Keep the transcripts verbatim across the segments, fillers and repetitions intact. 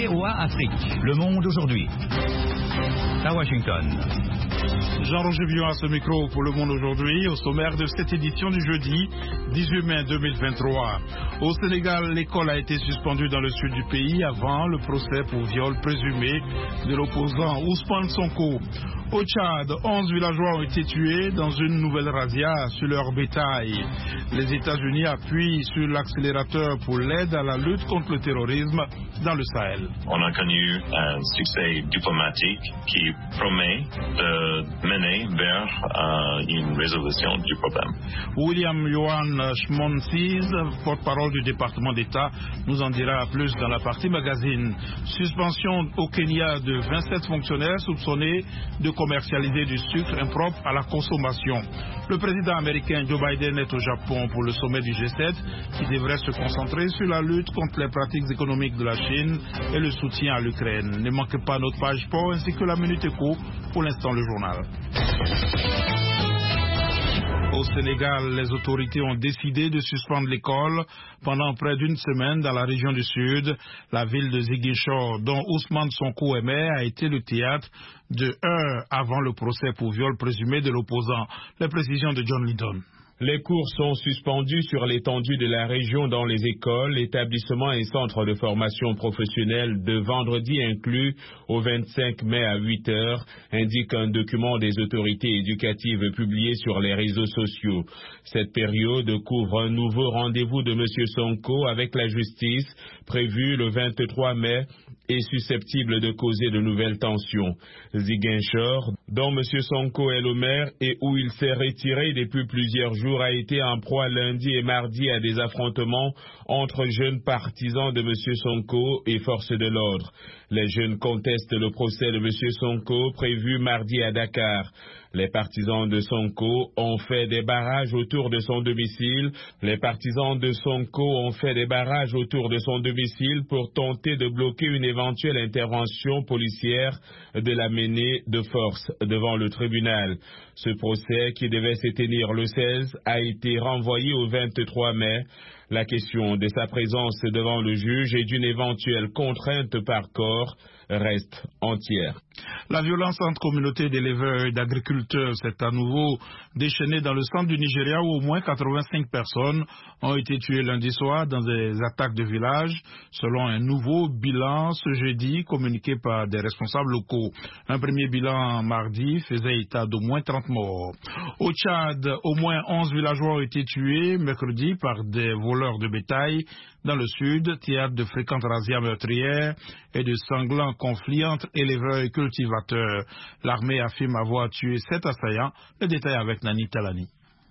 V O A Afrique. Le monde aujourd'hui. À Washington. Jean-Roger Villon à ce micro pour Le Monde aujourd'hui, au sommaire de cette édition du jeudi dix-huit mai deux mille vingt-trois. Au Sénégal, l'école a été suspendue dans le sud du pays avant le procès pour viol présumé de l'opposant Ousmane Sonko. Au Tchad, onze villageois ont été tués dans une nouvelle razzia sur leur bétail. Les États-Unis appuient sur l'accélérateur pour l'aide à la lutte contre le terrorisme dans le Sahel. On a connu un succès diplomatique qui promet de mener vers euh, une résolution du problème. William Yohan Schmonsiz, porte-parole du département d'État, nous en dira plus dans la partie magazine. Suspension au Kenya de vingt-sept fonctionnaires soupçonnés de commercialiser du sucre impropre à la consommation. Le président américain Joe Biden est au Japon pour le sommet du G sept qui devrait se concentrer sur la lutte contre les pratiques économiques de la Chine et le soutien à l'Ukraine. Ne manquez pas notre page sport ainsi que la Minute Éco, pour l'instant le journal. Au Sénégal, les autorités ont décidé de suspendre l'école pendant près d'une semaine dans la région du Sud. La ville de Ziguinchor, dont Ousmane Sonko est maire, a été le théâtre de heures avant le procès pour viol présumé de l'opposant. Les précisions de John Lydon. Les cours sont suspendus sur l'étendue de la région dans les écoles, établissements et centres de formation professionnelle de vendredi inclus au vingt-cinq mai à huit heures, indique un document des autorités éducatives publié sur les réseaux sociaux. Cette période couvre un nouveau rendez-vous de M. Sonko avec la justice, prévu le vingt-trois mai, est susceptible de causer de nouvelles tensions. Ziguinchor, dont M. Sonko est le maire et où il s'est retiré depuis plusieurs jours, a été en proie lundi et mardi à des affrontements entre jeunes partisans de M. Sonko et forces de l'ordre. Les jeunes contestent le procès de M. Sonko prévu mardi à Dakar. Les partisans de Sonko ont fait des barrages autour de son domicile. Les partisans de Sonko ont fait des barrages autour de son domicile pour tenter de bloquer une éventuelle intervention policière de la mener de force devant le tribunal. Ce procès, qui devait se tenir le seize, a été renvoyé au vingt-trois mai. La question de sa présence devant le juge et d'une éventuelle contrainte par corps reste entière. La violence entre communautés d'éleveurs et d'agriculteurs s'est à nouveau déchaînée dans le centre du Nigeria où au moins quatre-vingt-cinq personnes ont été tuées lundi soir dans des attaques de villages, selon un nouveau bilan ce jeudi communiqué par des responsables locaux. Un premier bilan mardi faisait état d'au moins trente morts. Au Tchad, au moins onze villageois ont été tués mercredi par des voleurs de bétail dans le sud, théâtre de fréquentes razzias meurtrières et de sanglants conflits entre éleveurs et cultivateurs. L'armée affirme avoir tué sept assaillants. Le détail avec Nani Talani.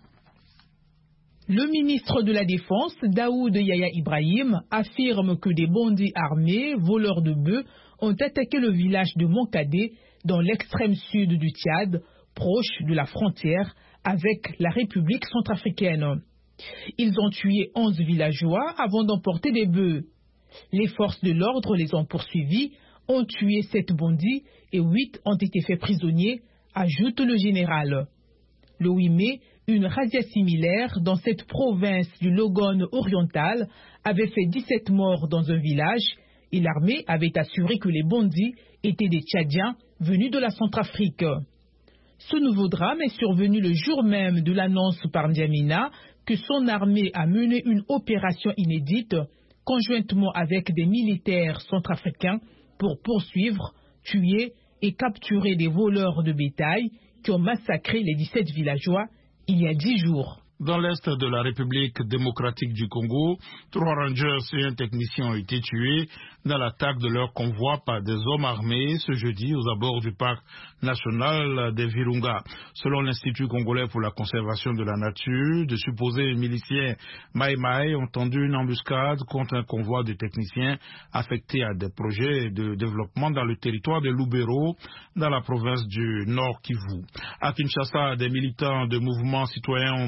Le ministre de la Défense, Daoud Yaya Ibrahim, affirme que des bandits armés, voleurs de bœufs, ont attaqué le village de Monkadé dans l'extrême sud du Tchad, proche de la frontière avec la République centrafricaine. Ils ont tué onze villageois avant d'emporter des bœufs. Les forces de l'ordre les ont poursuivis, ont tué sept bandits et huit ont été faits prisonniers, ajoute le général. Le huit mai, une razzia similaire dans cette province du Logone oriental avait fait dix-sept morts dans un village et l'armée avait assuré que les bandits étaient des Tchadiens venus de la Centrafrique. Ce nouveau drame est survenu le jour même de l'annonce par N'Djamena que son armée a mené une opération inédite conjointement avec des militaires centrafricains pour poursuivre, tuer et capturer des voleurs de bétail qui ont massacré les dix-sept villageois il y a dix jours. Dans l'est de la République démocratique du Congo, trois rangers et un technicien ont été tués dans l'attaque de leur convoi par des hommes armés ce jeudi aux abords du parc national des Virunga. Selon l'Institut congolais pour la conservation de la nature, de supposés miliciens Maï Maï ont tendu une embuscade contre un convoi de techniciens affectés à des projets de développement dans le territoire de Lubero, dans la province du Nord Kivu. À Kinshasa, des militants de mouvements citoyens ont manifesté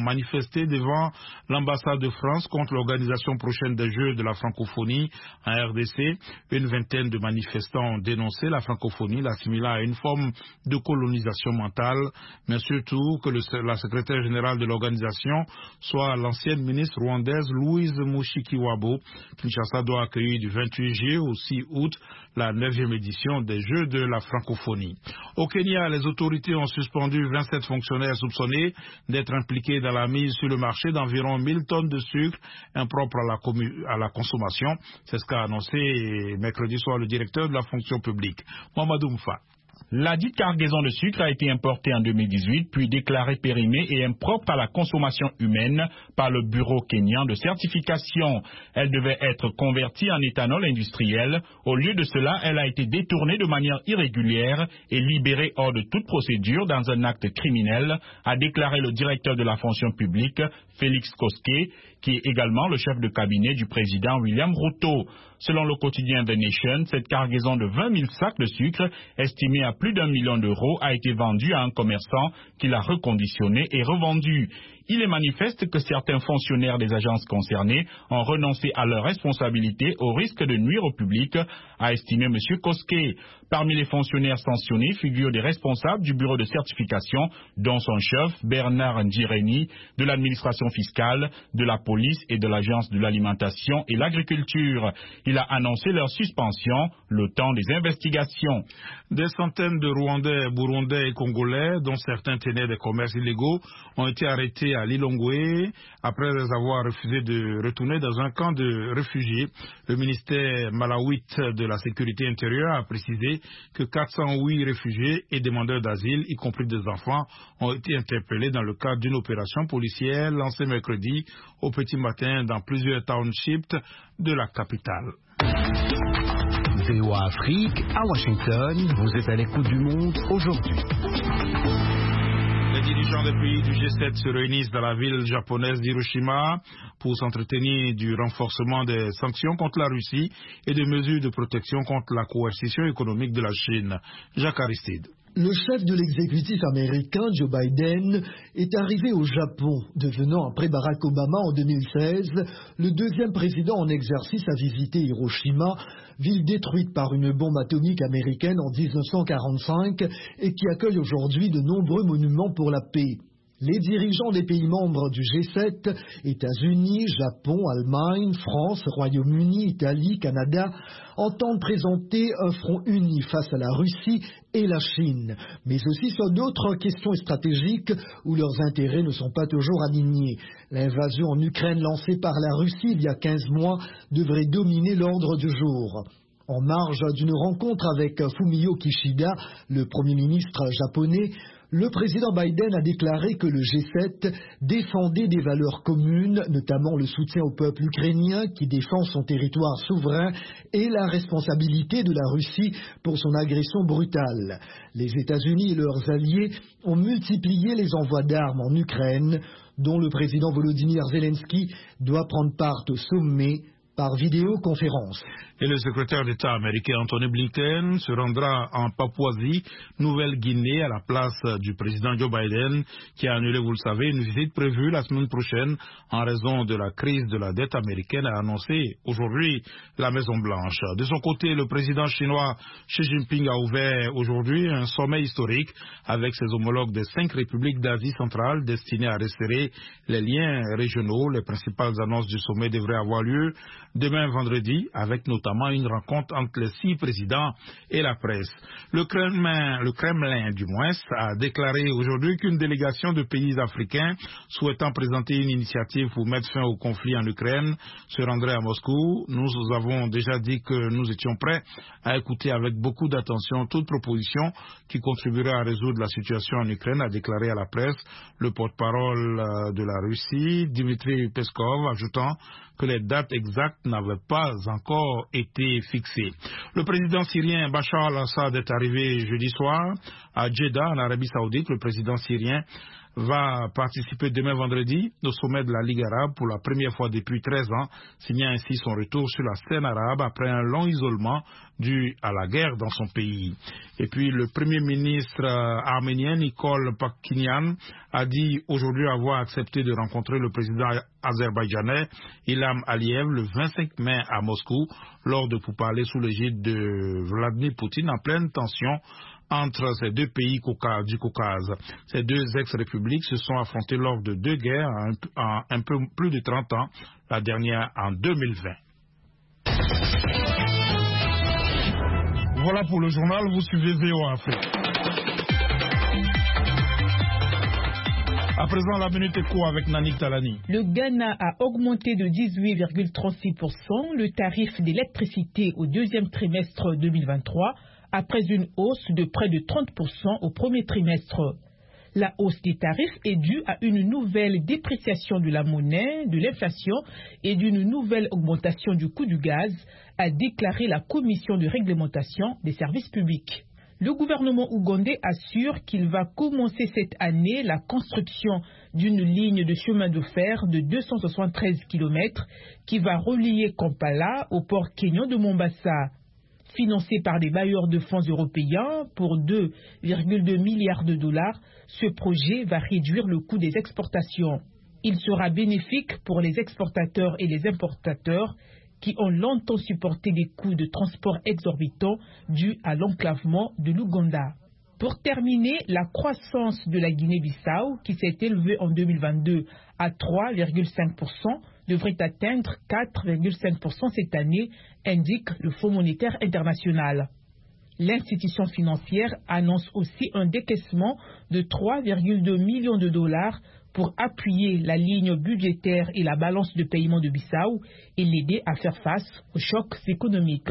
manifesté devant l'ambassade de France contre l'organisation prochaine des Jeux de la francophonie en R D C. Une vingtaine de manifestants ont dénoncé la francophonie, l'assimilant à une forme de colonisation mentale, mais surtout que le, la secrétaire générale de l'organisation soit l'ancienne ministre rwandaise Louise Mushikiwabo. Kinshasa doit accueillir du vingt-huit juillet au six août la neuvième édition des Jeux de la francophonie. Au Kenya, les autorités ont suspendu vingt-sept fonctionnaires soupçonnés d'être impliqués dans la mise sur le marché d'environ mille tonnes de sucre impropre à la, à la consommation. C'est ce qu'a annoncé mercredi soir le directeur de la fonction publique, Mamadou Mfa. La dite cargaison de sucre a été importée en deux mille dix-huit, puis déclarée périmée et impropre à la consommation humaine par le Bureau kenyan de certification. Elle devait être convertie en éthanol industriel. Au lieu de cela, elle a été détournée de manière irrégulière et libérée hors de toute procédure dans un acte criminel, a déclaré le directeur de la fonction publique, Félix Koske, qui est également le chef de cabinet du président William Ruto. Selon le quotidien The Nation, cette cargaison de vingt mille sacs de sucre, estimée à plus d'un million d'euros, a été vendue à un commerçant qui l'a reconditionné et revendu. Il est manifeste que certains fonctionnaires des agences concernées ont renoncé à leurs responsabilités au risque de nuire au public, a estimé M. Koske. Parmi les fonctionnaires sanctionnés figurent des responsables du bureau de certification, dont son chef, Bernard Njireni, de l'administration fiscale, de la police et de l'agence de l'alimentation et l'agriculture. Il a annoncé leur suspension, le temps des investigations. Des centaines de Rwandais, Burundais et Congolais, dont certains tenaient des commerces illégaux, ont été arrêtés à Lilongwe après avoir refusé de retourner dans un camp de réfugiés. Le ministère malawite de la sécurité intérieure a précisé que quatre cent huit réfugiés et demandeurs d'asile, y compris des enfants, ont été interpellés dans le cadre d'une opération policière lancée mercredi au petit matin dans plusieurs townships de la capitale. V O A Afrique, à Washington, vous êtes à l'écoute du monde aujourd'hui. Les dirigeants des pays du G sept se réunissent dans la ville japonaise d'Hiroshima pour s'entretenir du renforcement des sanctions contre la Russie et des mesures de protection contre la coercition économique de la Chine. Jacques Aristide. Le chef de l'exécutif américain, Joe Biden, est arrivé au Japon, devenant, après Barack Obama en deux mille seize, le deuxième président en exercice à visiter Hiroshima, ville détruite par une bombe atomique américaine en mille neuf cent quarante-cinq et qui accueille aujourd'hui de nombreux monuments pour la paix. Les dirigeants des pays membres du G sept, États-Unis, Japon, Allemagne, France, Royaume-Uni, Italie, Canada, entendent présenter un front uni face à la Russie et la Chine, mais aussi sur d'autres questions stratégiques où leurs intérêts ne sont pas toujours alignés. L'invasion en Ukraine lancée par la Russie il y a quinze mois devrait dominer l'ordre du jour. En marge d'une rencontre avec Fumio Kishida, le Premier ministre japonais, le président Biden a déclaré que le G sept défendait des valeurs communes, notamment le soutien au peuple ukrainien qui défend son territoire souverain et la responsabilité de la Russie pour son agression brutale. Les États-Unis et leurs alliés ont multiplié les envois d'armes en Ukraine, dont le président Volodymyr Zelensky doit prendre part au sommet par vidéoconférence. Et le secrétaire d'État américain Anthony Blinken se rendra en Papouasie, Nouvelle-Guinée, à la place du président Joe Biden, qui a annulé, vous le savez, une visite prévue la semaine prochaine en raison de la crise de la dette américaine, a annoncé aujourd'hui la Maison-Blanche. De son côté, le président chinois Xi Jinping a ouvert aujourd'hui un sommet historique avec ses homologues des cinq républiques d'Asie centrale destiné à resserrer les liens régionaux. Les principales annonces du sommet devraient avoir lieu demain vendredi, avec notamment une rencontre entre les six présidents et la presse. Le Kremlin, le Kremlin du moins, a déclaré aujourd'hui qu'une délégation de pays africains souhaitant présenter une initiative pour mettre fin au conflit en Ukraine se rendrait à Moscou. Nous avons déjà dit que nous étions prêts à écouter avec beaucoup d'attention toute proposition qui contribuerait à résoudre la situation en Ukraine, a déclaré à la presse le porte-parole de la Russie, Dmitry Peskov, ajoutant que les dates exactes n'avaient pas encore été fixées. Le président syrien Bachar al-Assad est arrivé jeudi soir à Jeddah, en Arabie Saoudite. Le président syrien va participer demain vendredi au sommet de la Ligue arabe pour la première fois depuis treize ans, signant ainsi son retour sur la scène arabe après un long isolement dû à la guerre dans son pays. Et puis le Premier ministre arménien Nikol Pakhinyan a dit aujourd'hui avoir accepté de rencontrer le président azerbaïdjanais Ilham Aliyev le vingt-cinq mai à Moscou lors de pourparlers sous l'égide de Vladimir Poutine en pleine tension entre ces deux pays du Caucase. Ces deux ex-républiques se sont affrontées lors de deux guerres en un peu plus de trente ans, la dernière en deux mille vingt. Voilà pour le journal, vous suivez V O A Afrique. À présent, la minute éco avec Nanik Talani. Le Ghana a augmenté de dix-huit virgule trente-six pour cent le tarif d'électricité au deuxième trimestre deux mille vingt-trois, après une hausse de près de trente pour cent au premier trimestre. La hausse des tarifs est due à une nouvelle dépréciation de la monnaie, de l'inflation et d'une nouvelle augmentation du coût du gaz, a déclaré la Commission de réglementation des services publics. Le gouvernement ougandais assure qu'il va commencer cette année la construction d'une ligne de chemin de fer de deux cent soixante-treize kilomètres qui va relier Kampala au port kényan de Mombasa. Financé par des bailleurs de fonds européens pour deux virgule deux milliards de dollars, ce projet va réduire le coût des exportations. Il sera bénéfique pour les exportateurs et les importateurs qui ont longtemps supporté des coûts de transport exorbitants dus à l'enclavement de l'Ouganda. Pour terminer, la croissance de la Guinée-Bissau, qui s'est élevée en deux mille vingt-deux à trois virgule cinq pour cent, devrait atteindre quatre virgule cinq pour cent cette année, indique le Fonds monétaire international. L'institution financière annonce aussi un décaissement de trois virgule deux millions de dollars pour appuyer la ligne budgétaire et la balance de paiement de Bissau et l'aider à faire face aux chocs économiques.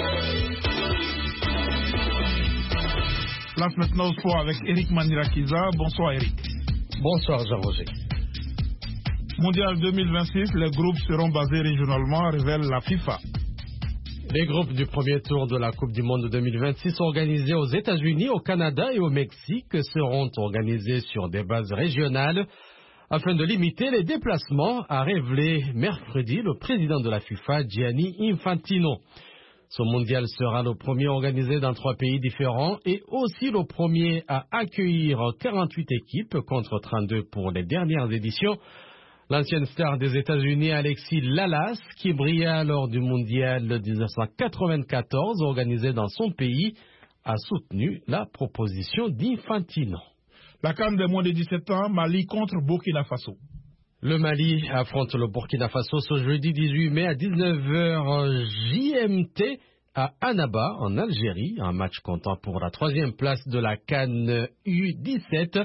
Place maintenant au sport avec Eric Manirakiza. Bonsoir Eric. Bonsoir Jean-Roger. Mondial deux mille vingt-six, les groupes seront basés régionalement, révèle la FIFA. Les groupes du premier tour de la Coupe du Monde deux mille vingt-six organisés aux États-Unis, au Canada et au Mexique seront organisés sur des bases régionales afin de limiter les déplacements, a révélé mercredi le président de la FIFA, Gianni Infantino. Ce mondial sera le premier organisé dans trois pays différents et aussi le premier à accueillir quarante-huit équipes contre trente-deux pour les dernières éditions. L'ancienne star des États-Unis, Alexis Lalas, qui brilla lors du mondial de dix-neuf cent quatre-vingt-quatorze organisé dans son pays, a soutenu la proposition d'Infantino. La CAN des moins de dix-sept ans, Mali contre Burkina Faso. Le Mali affronte le Burkina Faso ce jeudi dix-huit mai à dix-neuf heures J M T à Annaba, en Algérie, un match comptant pour la troisième place de la CAN U dix-sept.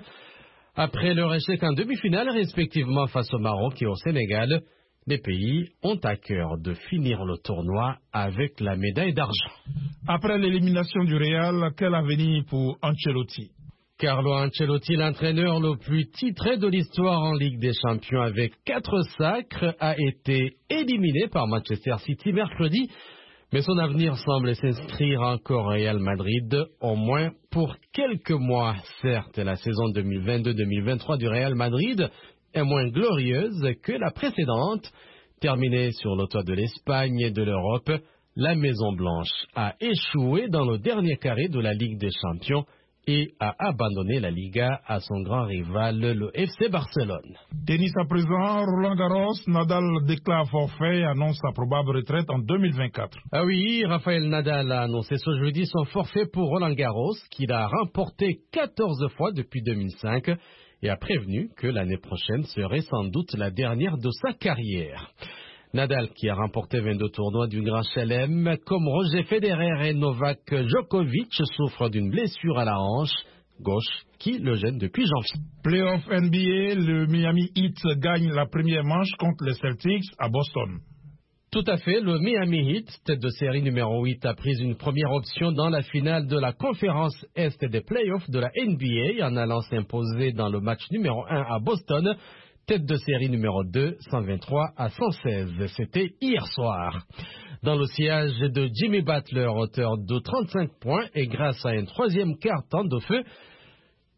Après leur échec en demi-finale, respectivement face au Maroc et au Sénégal, les pays ont à cœur de finir le tournoi avec la médaille d'argent. Après l'élimination du Real, quel avenir pour Ancelotti? Carlo Ancelotti, l'entraîneur le plus titré de l'histoire en Ligue des Champions avec quatre sacres, a été éliminé par Manchester City mercredi, mais son avenir semble s'inscrire encore au Real Madrid, au moins pour quelques mois. Certes, la saison deux mille vingt-deux deux mille vingt-trois du Real Madrid est moins glorieuse que la précédente. Terminée sur le toit de l'Espagne et de l'Europe, la Maison Blanche a échoué dans le dernier carré de la Ligue des Champions et a abandonné la Liga à son grand rival, le F C Barcelone. Tennis à présent, Roland Garros, Nadal déclare forfait et annonce sa probable retraite en deux mille vingt-quatre. Ah oui, Rafael Nadal a annoncé ce jeudi son forfait pour Roland Garros, qu'il a remporté quatorze fois depuis deux mille cinq, et a prévenu que l'année prochaine serait sans doute la dernière de sa carrière. Nadal, qui a remporté vingt-deux tournois du Grand Chelem, comme Roger Federer et Novak Djokovic, souffre d'une blessure à la hanche gauche qui le gêne depuis janvier. Playoff N B A, le Miami Heat gagne la première manche contre les Celtics à Boston. Tout à fait, le Miami Heat, tête de série numéro huit, a pris une première option dans la finale de la conférence Est des playoffs de la N B A en allant s'imposer dans le match numéro un à Boston. Tête de série numéro deux, cent vingt-trois à cent seize. C'était hier soir. Dans le sillage de Jimmy Butler, auteur de trente-cinq points, et grâce à un troisième quart temps de feu,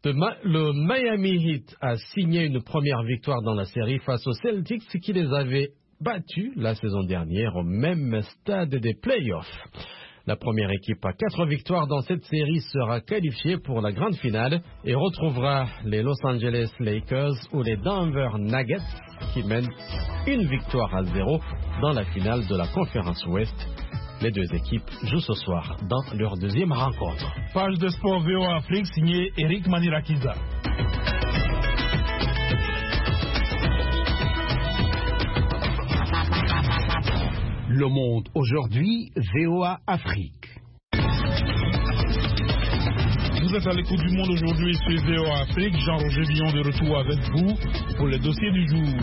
Ma le Miami Heat a signé une première victoire dans la série face aux Celtics qui les avait battus la saison dernière au même stade des playoffs. La première équipe à quatre victoires dans cette série sera qualifiée pour la grande finale et retrouvera les Los Angeles Lakers ou les Denver Nuggets qui mènent une victoire à zéro dans la finale de la conférence Ouest. Les deux équipes jouent ce soir dans leur deuxième rencontre. Page de sport V O A Afrique signée Eric Manirakiza. Le Monde aujourd'hui, V O A Afrique. Vous êtes à l'écoute du Monde aujourd'hui sur V O A Afrique. Jean-Roger Billon de retour avec vous pour les dossiers du jour.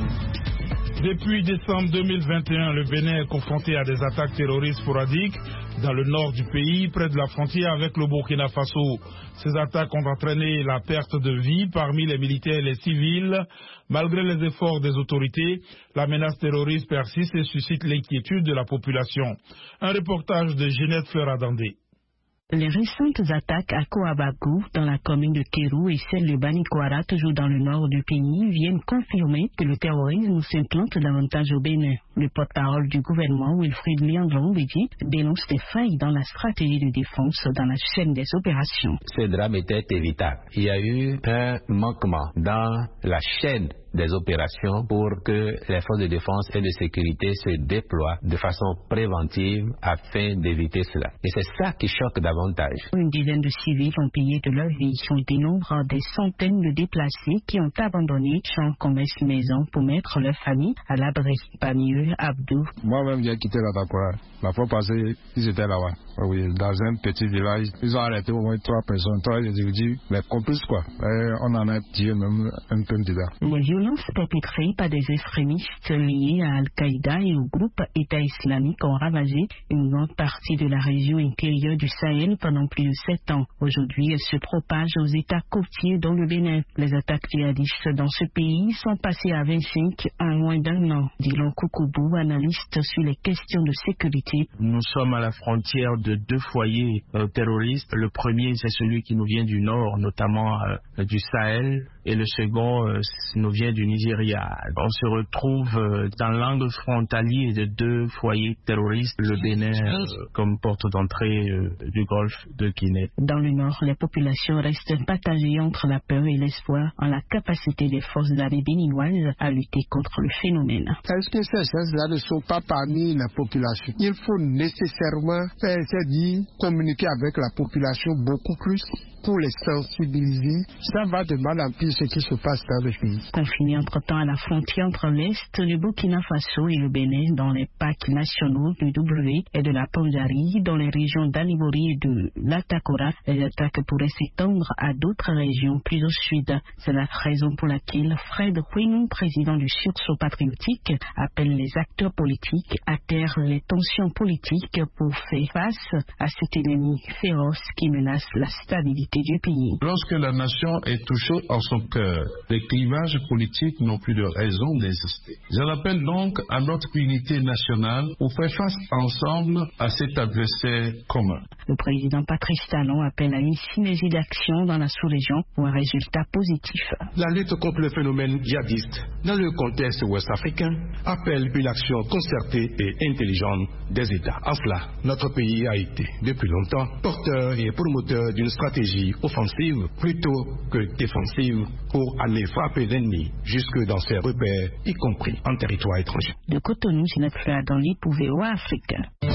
Depuis décembre deux mille vingt et un, le Bénin est confronté à des attaques terroristes sporadiques dans le nord du pays, près de la frontière avec le Burkina Faso. Ces attaques ont entraîné la perte de vie parmi les militaires et les civils. Malgré les efforts des autorités, la menace terroriste persiste et suscite l'inquiétude de la population. Un reportage de Ginette Fleuradandé. Les récentes attaques à Kouabagou, dans la commune de Kérou, et celles de Banikwara, toujours dans le nord du pays, viennent confirmer que le terrorisme s'implante davantage au Bénin. Le porte-parole du gouvernement, Wilfried Léandron-Bédit, dénonce des failles dans la stratégie de défense dans la chaîne des opérations. Ce drame était évitable. Il y a eu un manquement dans la chaîne des opérations pour que les forces de défense et de sécurité se déploient de façon préventive afin d'éviter cela. Et c'est ça qui choque davantage. Une dizaine de civils ont payé de leur vie. On dénombre des centaines de déplacés qui ont abandonné champs, commerces, maisons pour mettre leur famille à l'abri. Parmi eux, Abdou. Moi-même, j'ai quitté la Dakora. La fois passée, ils étaient là-bas. Oui, dans un petit village. Ils ont arrêté au moins trois personnes, trois individus, mais complices quoi. Et on en a tué même un peu dedans. Les violences perpétrées par des extrémistes liés à Al-Qaïda et au groupe État islamique ont ravagé une grande partie de la région intérieure du Sahel pendant plus de sept ans. Aujourd'hui, elles se propagent aux États côtiers dont le Bénin. Les attaques djihadistes dans ce pays sont passées à vingt-cinq en moins d'un an. Dylan Koukoubou, analyste sur les questions de sécurité. Nous sommes à la frontière de deux foyers euh, terroristes. Le premier, c'est celui qui nous vient du nord, notamment euh, du Sahel, et le second euh, nous vient du Nigeria. On se retrouve euh, dans l'angle frontalier de deux foyers terroristes, le Bénin euh, comme porte d'entrée euh, du golfe de Guinée. Dans le nord, les populations restent partagées entre la peur et l'espoir en la capacité des forces d'armée béninoises à lutter contre le phénomène. Est-ce que ces gens-là ne sont pas parmi la population? Il faut nécessairement faire, c'est-à-dire communiquer avec la population beaucoup plus pour les sensibiliser. Ça va de mal en pire ce qui se passe dans le pays. Confiné entre-temps à la frontière entre l'Est, le Burkina Faso et le Bénin dans les parcs nationaux du W et de la Pandjari, dans les régions d'Alibori et de l'Atakora, les attaques pourraient s'étendre à d'autres régions plus au sud. C'est la raison pour laquelle Fred Houinou, président du sursaut patriotique, appelle les acteurs politiques à taire les tensions politiques pour faire face à cet ennemi féroce qui menace la stabilité du pays. Lorsque la nation est touchée en son cœur, les clivages politiques n'ont plus de raison d'exister. J'en appelle donc à notre unité nationale pour faire face ensemble à cet adversaire commun. Le président Patrice Talon appelle à une synergie d'action dans la sous-région pour un résultat positif. La lutte contre le phénomène djihadiste dans le contexte ouest-africain appelle une action concertée et intelligente des États. En cela, notre pays a été depuis longtemps porteur et promoteur d'une stratégie offensive plutôt que défensive pour aller frapper l'ennemi jusque dans ses repères, y compris en territoire étranger. De Cotonou, Ginette Fleuradandé pour V O A Afrique.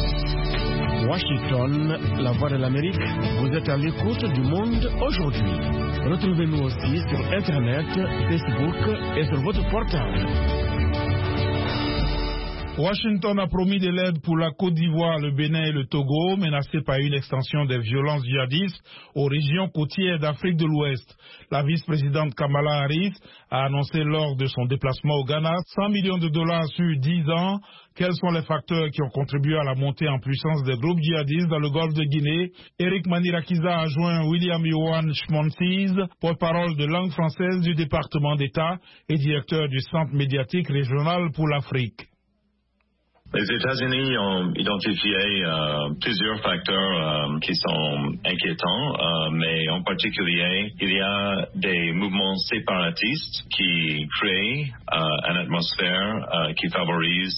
Washington, la voix de l'Amérique, vous êtes à l'écoute du Monde aujourd'hui. Retrouvez-nous aussi sur Internet, Facebook et sur votre portable. Washington a promis de l'aide pour la Côte d'Ivoire, le Bénin et le Togo, menacés par une extension des violences djihadistes aux régions côtières d'Afrique de l'Ouest. La vice-présidente Kamala Harris a annoncé lors de son déplacement au Ghana cent millions de dollars sur dix ans. Quels sont les facteurs qui ont contribué à la montée en puissance des groupes djihadistes dans le golfe de Guinée? Eric Manirakiza a joint William Yohan Schmonsiz, porte-parole de langue française du département d'État et directeur du Centre médiatique régional pour l'Afrique. Les États-Unis ont identifié euh, plusieurs facteurs euh, qui sont inquiétants, euh, mais en particulier, il y a des mouvements séparatistes qui créent euh, une atmosphère euh, qui favorise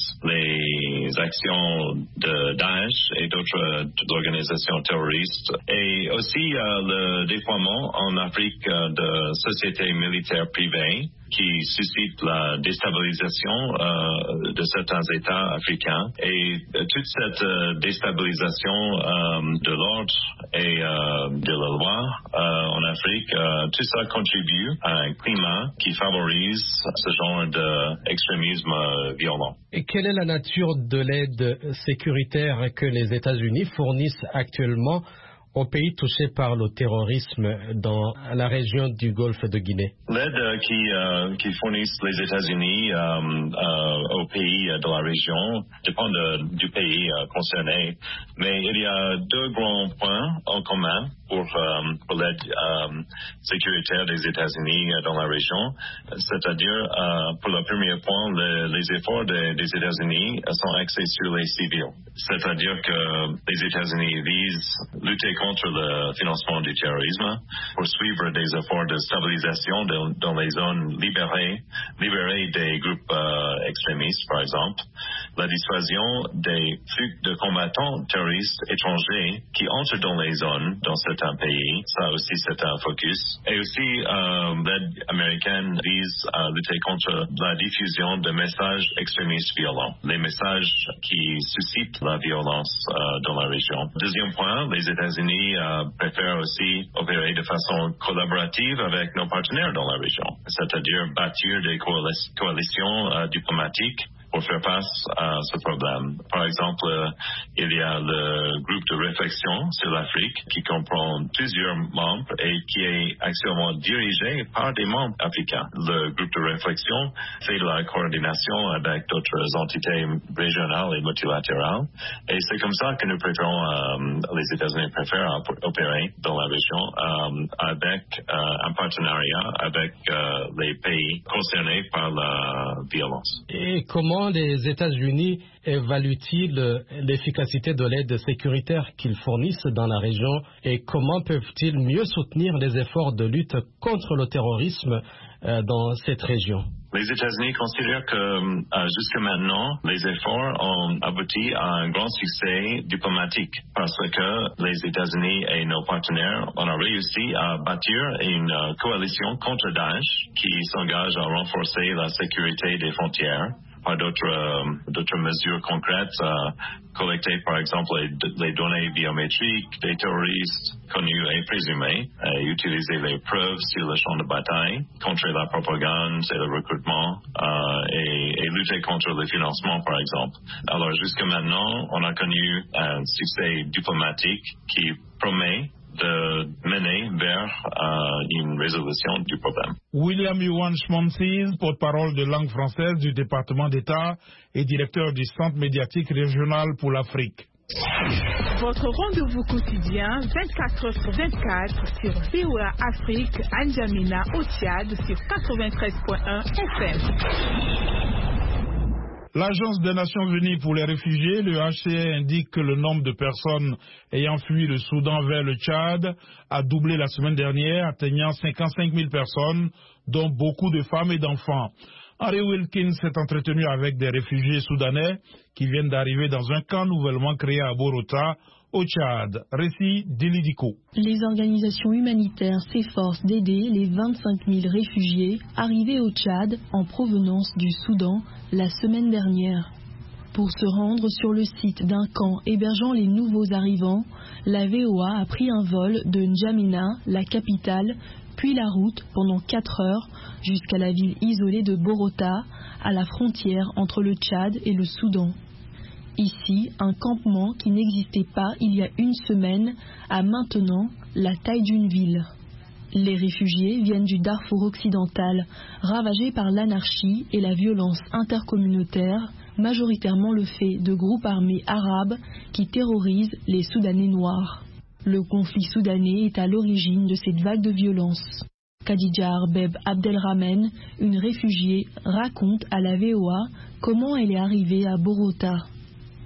les actions de Daesh et d'autres organisations terroristes, et aussi euh, le déploiement en Afrique euh, de sociétés militaires privées qui suscite la déstabilisation euh, de certains États africains. Et euh, toute cette euh, déstabilisation euh, de l'ordre et euh, de la loi euh, en Afrique, euh, tout ça contribue à un climat qui favorise ce genre d'extrémisme euh, violent. Et quelle est la nature de l'aide sécuritaire que les États-Unis fournissent actuellement aux pays touchés par le terrorisme dans la région du Golfe de Guinée? L'aide euh, qui, euh, qui fournissent les États-Unis euh, euh, aux pays de la région dépend de, du pays euh, concerné, mais il y a deux grands points en commun pour, euh, pour l'aide euh, sécuritaire des États-Unis euh, dans la région, c'est-à-dire euh, pour le premier point, le, les efforts de, des États-Unis sont axés sur les civils, c'est-à-dire que les États-Unis visent lutter contre le financement du terrorisme, poursuivre des efforts de stabilisation de, dans les zones libérées, libérées des groupes euh, extrémistes, par exemple, la dissuasion des flux de combattants terroristes étrangers qui entrent dans les zones dans certains pays. Ça aussi, c'est un focus. Et aussi, euh, l'aide américaine vise à lutter contre la diffusion de messages extrémistes violents, les messages qui suscitent la violence euh, dans la région. Deuxième point, les États-Unis euh, préfèrent aussi opérer de façon collaborative avec nos partenaires dans la région, c'est-à-dire bâtir des coalitions, coalitions euh, diplomatiques pour faire face à ce problème. Par exemple, euh, il y a le groupe de réflexion sur l'Afrique qui comprend plusieurs membres et qui est actuellement dirigé par des membres africains. Le groupe de réflexion fait de la coordination avec d'autres entités régionales et multilatérales, et c'est comme ça que nous préférons, euh, les États-Unis préfèrent opérer dans la région euh, avec euh, un partenariat avec euh, les pays concernés par la violence. Et comment les États-Unis évaluent-ils l'efficacité de l'aide sécuritaire qu'ils fournissent dans la région et comment peuvent-ils mieux soutenir les efforts de lutte contre le terrorisme euh, dans cette région? Les États-Unis considèrent que euh, jusqu'à maintenant, les efforts ont abouti à un grand succès diplomatique parce que les États-Unis et nos partenaires ont réussi à bâtir une euh, coalition contre Daesh qui s'engage à renforcer la sécurité des frontières par d'autres, euh, d'autres mesures concrètes, euh, collecter par exemple les, les données biométriques des terroristes connus et présumés, et utiliser les preuves sur le champ de bataille, contrer la propagande et le recrutement, euh, et, et lutter contre le financement par exemple. Alors jusqu'à maintenant, on a connu un succès diplomatique qui promet de mener vers euh, une résolution du problème. William Yuan Schmonsis, porte-parole de langue française du département d'État et directeur du Centre médiatique régional pour l'Afrique. Votre rendez-vous quotidien vingt-quatre heures sur vingt-quatre sur V O A Afrique, à N'Djamena, au Tchad, sur quatre-vingt-treize point un F M. L'Agence des Nations Unies pour les réfugiés, le H C R, indique que le nombre de personnes ayant fui le Soudan vers le Tchad a doublé la semaine dernière, atteignant cinquante-cinq mille personnes, dont beaucoup de femmes et d'enfants. Henry Wilkins s'est entretenu avec des réfugiés soudanais qui viennent d'arriver dans un camp nouvellement créé à Borota, au Tchad. Récit d'Ilidiko. Les organisations humanitaires s'efforcent d'aider les vingt-cinq mille réfugiés arrivés au Tchad en provenance du Soudan la semaine dernière. Pour se rendre sur le site d'un camp hébergeant les nouveaux arrivants, la V O A a pris un vol de N'Djamena, la capitale, puis la route pendant quatre heures jusqu'à la ville isolée de Borota, à la frontière entre le Tchad et le Soudan. Ici, un campement qui n'existait pas il y a une semaine a maintenant la taille d'une ville. Les réfugiés viennent du Darfour occidental, ravagé par l'anarchie et la violence intercommunautaire, majoritairement le fait de groupes armés arabes qui terrorisent les Soudanais noirs. Le conflit soudanais est à l'origine de cette vague de violence. Khadija Arbeb Abdelrahman, une réfugiée, raconte à la V O A comment elle est arrivée à Borota.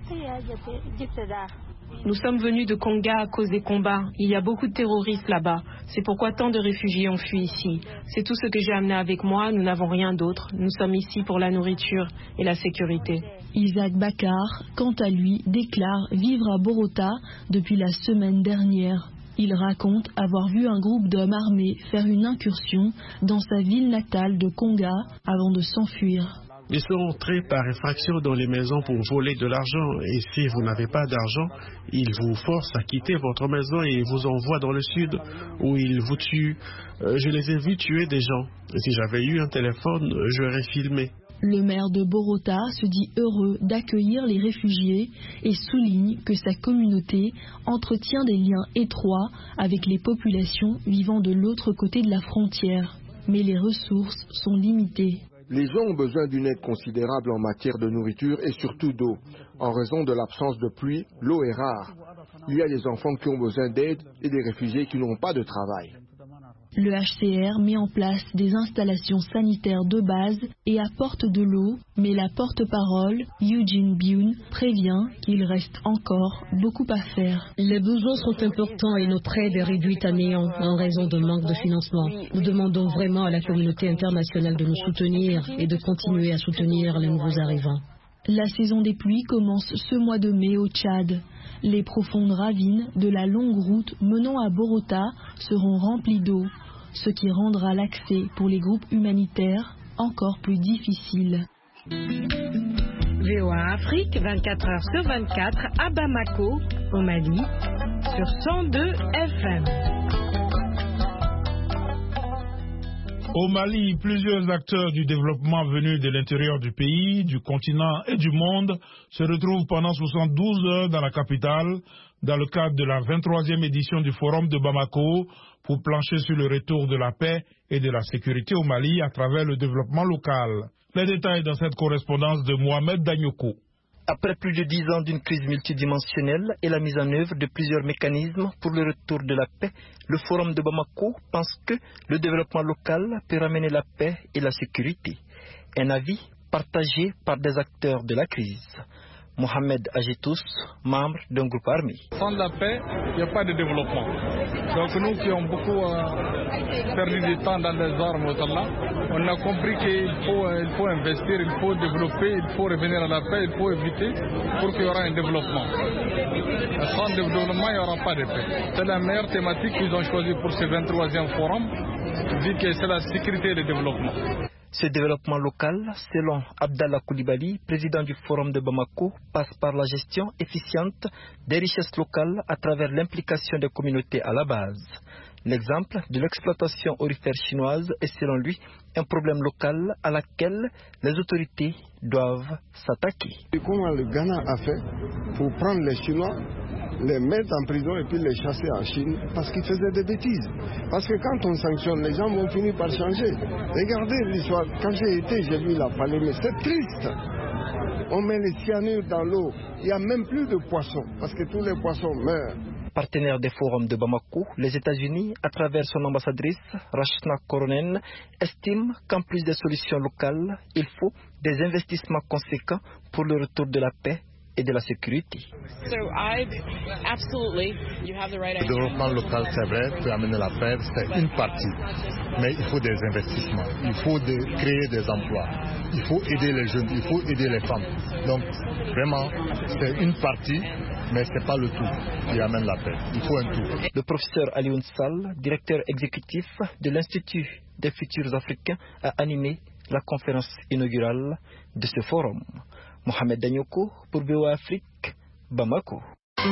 Nous sommes venus de Konga à cause des combats. Il y a beaucoup de terroristes là-bas. C'est pourquoi tant de réfugiés ont fui ici. C'est tout ce que j'ai amené avec moi. Nous n'avons rien d'autre. Nous sommes ici pour la nourriture et la sécurité. Isaac Bakar, quant à lui, déclare vivre à Borota depuis la semaine dernière. Il raconte avoir vu un groupe d'hommes armés faire une incursion dans sa ville natale de Konga avant de s'enfuir. Ils sont entrés par effraction dans les maisons pour voler de l'argent. Et si vous n'avez pas d'argent, ils vous forcent à quitter votre maison et vous envoient dans le sud où ils vous tuent. Euh, je les ai vus tuer des gens. Si j'avais eu un téléphone, j'aurais filmé. Le maire de Borota se dit heureux d'accueillir les réfugiés et souligne que sa communauté entretient des liens étroits avec les populations vivant de l'autre côté de la frontière. Mais les ressources sont limitées. Les gens ont besoin d'une aide considérable en matière de nourriture et surtout d'eau. En raison de l'absence de pluie, l'eau est rare. Il y a des enfants qui ont besoin d'aide et des réfugiés qui n'ont pas de travail. Le H C R met en place des installations sanitaires de base et apporte de l'eau, mais la porte-parole, Eugene Bune, prévient qu'il reste encore beaucoup à faire. Les besoins sont importants et notre aide est réduite à néant en raison de manque de financement. Nous demandons vraiment à la communauté internationale de nous soutenir et de continuer à soutenir les nouveaux arrivants. La saison des pluies commence ce mois de mai au Tchad. Les profondes ravines de la longue route menant à Borota seront remplies d'eau, ce qui rendra l'accès pour les groupes humanitaires encore plus difficile. V O A Afrique, vingt-quatre heures sur vingt-quatre, à Bamako, au Mali, sur cent deux F M. Au Mali, plusieurs acteurs du développement venus de l'intérieur du pays, du continent et du monde se retrouvent pendant soixante-douze heures dans la capitale, dans le cadre de la vingt-troisième édition du Forum de Bamako, pour plancher sur le retour de la paix et de la sécurité au Mali à travers le développement local. Les détails dans cette correspondance de Mohamed Danyoko. Après plus de dix ans d'une crise multidimensionnelle et la mise en œuvre de plusieurs mécanismes pour le retour de la paix, le Forum de Bamako pense que le développement local peut ramener la paix et la sécurité. Un avis partagé par des acteurs de la crise. Mohamed Ajetous, membre d'un groupe armé. Sans la paix, il n'y a pas de développement. Donc nous qui avons beaucoup euh, perdu du temps dans les armes, on a compris qu'il faut, euh, il faut investir, il faut développer, il faut revenir à la paix, il faut éviter pour qu'il y aura un développement. Sans développement, il n'y aura pas de paix. C'est la meilleure thématique qu'ils ont choisie pour ce vingt-troisième forum, vu que c'est la sécurité et le développement. Ce développement local, selon Abdallah Koulibaly, président du Forum de Bamako, passe par la gestion efficiente des richesses locales à travers l'implication des communautés à la base. L'exemple de l'exploitation aurifère chinoise est selon lui un problème local à laquelle les autorités doivent s'attaquer. Comment le Ghana a fait pour prendre les Chinois, les mettre en prison et puis les chasser en Chine parce qu'ils faisaient des bêtises. Parce que quand on sanctionne, les gens vont finir par changer. Regardez l'histoire. Quand j'ai été, j'ai vu la Falémé. C'est triste. On met les cyanures dans l'eau. Il n'y a même plus de poissons parce que tous les poissons meurent. Partenaire des forums de Bamako, les États-Unis, à travers son ambassadrice, Rachna Koronen, estiment qu'en plus des solutions locales, il faut des investissements conséquents pour le retour de la paix et de la sécurité. Le développement local, c'est vrai, peut amener la paix, c'est une partie. Mais il faut des investissements, il faut de, créer des emplois, il faut aider les jeunes, il faut aider les femmes. Donc, vraiment, c'est une partie, mais ce n'est pas le tout qui amène la paix. Il faut un tout. Le professeur Alioune Sall, directeur exécutif de l'Institut des futurs africains, a animé la conférence inaugurale de ce forum. Mohamed Danyoko pour V O A Afrique, Bamako.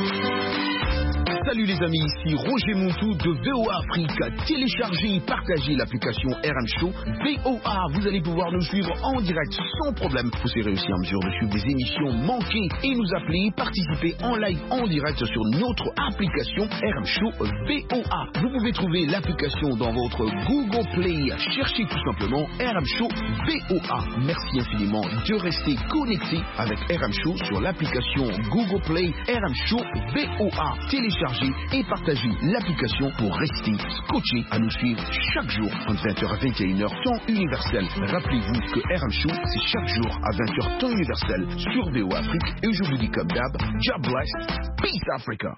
Salut les amis, ici Roger Montou de V O A Afrique. Téléchargez et partagez l'application R M Show V O A. Vous allez pouvoir nous suivre en direct sans problème. Vous serez aussi en mesure de suivre des émissions manquées et nous appeler, participer en live en direct sur notre application R M Show V O A. Vous pouvez trouver l'application dans votre Google Play. Cherchez tout simplement R M Show V O A. Merci infiniment de rester connecté avec R M Show sur l'application Google Play R M Show V O A. Téléchargez télécharger et partager l'application pour rester scotché à nous suivre chaque jour entre vingt heures à vingt et une heures temps universel. Rappelez-vous que R M Show, c'est chaque jour à vingt heures temps universel sur V O A Afrique. Et je vous dis comme d'hab, God bless, peace Africa.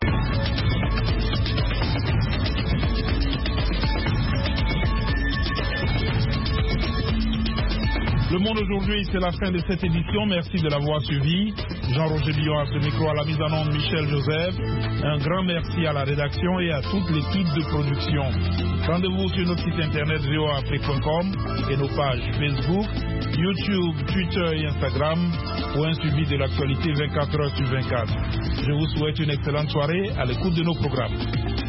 Le Monde aujourd'hui, c'est la fin de cette édition. Merci de l'avoir suivi. Jean-Roger Billon à ce micro, à la mise en onde Michel Joseph. Un grand merci à la rédaction et à toute l'équipe de production. Rendez-vous sur notre site internet v o a afrique point com et nos pages Facebook, YouTube, Twitter et Instagram pour un suivi de l'actualité vingt-quatre heures sur vingt-quatre. Je vous souhaite une excellente soirée à l'écoute de nos programmes.